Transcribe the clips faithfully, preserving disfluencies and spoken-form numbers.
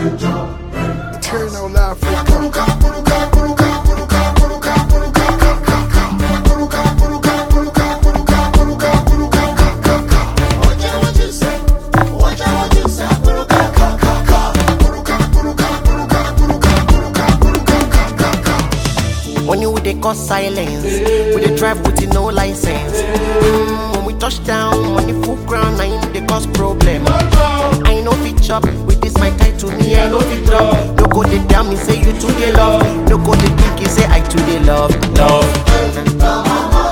Eternal Africa. When you with they cause silence, we they drive with no license. Mm, when we touch down, money full ground, I ain't they cause problem. I know fit chop with this my tie to me, I know fit drop. No go they tell me say you too they love. No go they think you say I too they love. Love.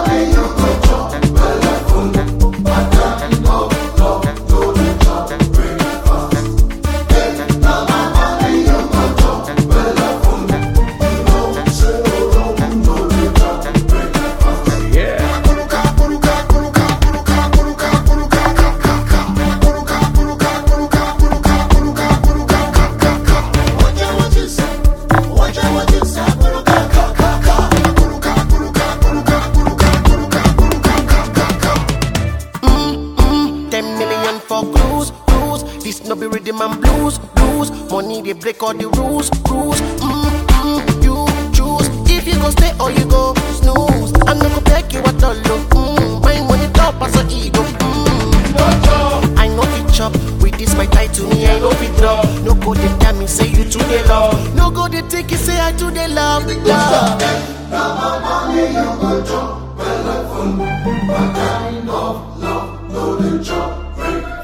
For cruise, cruise. This no be rhythm and blues, blues. Money they break all the rules, rules. Mm, mm, you choose if you go stay or you go snooze. I'm not gonna beg you at all. Mm, my money top as a ego. Mm. I know fit chop with this my tie to me. I know fit drop. No go they tell me say you too they love. No go they take you say I too they love. Love. Now my money you go chop. Well, I fool. What kind of love no they chop?